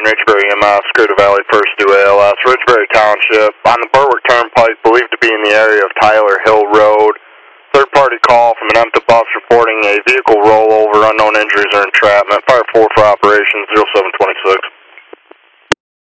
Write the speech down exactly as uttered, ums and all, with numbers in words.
nine, Ridgebury M S, Scruta Valley, first due A L S, Ridgebury Township, on the Berwick Turnpike, believed to be in the area of Tyler Hill Road. Third-party call from an EMTA bus reporting a vehicle rollover, unknown injuries or entrapment. Fire four for operations, zero seven twenty-six.